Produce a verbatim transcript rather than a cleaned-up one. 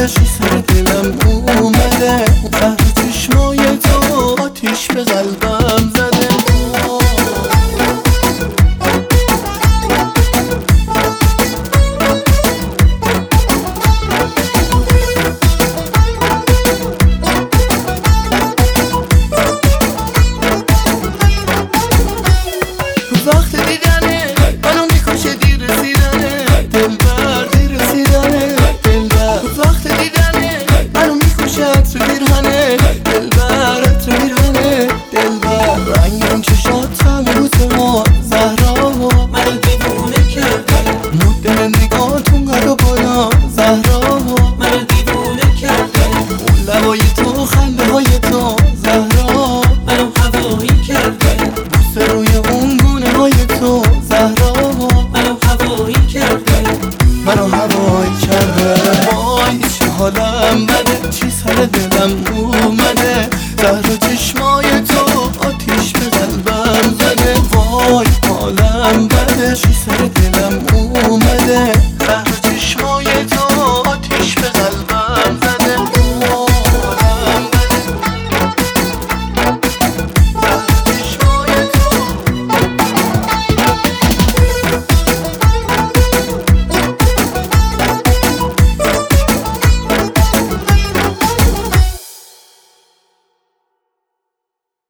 اومده، چی سر دلم اومده، زهر چشمای تو آتیش به قلبم زده. وقت دیدنه منو میکشه، دیر رسیدنه دلبر، دیر رسیدنه دلبر. وقت دیدنه منو میکشه، عطر پیرهنه دلبر، عطر پیرهنه دلبر. رنگ اون چشاتم روز ما زهرا منو دیوونه کرده، مدل نگاهتون قد و بالا زهرا منو دیوونه کرده، اون لبای تو، خنده های تو زهرا منو هوایی کرده، بوسه روی اون گونه های تو زهرا منو هوایی کرده، منو هوایی کرده. وای چه حالم بده، چی سر دلم اومده، زهر چشم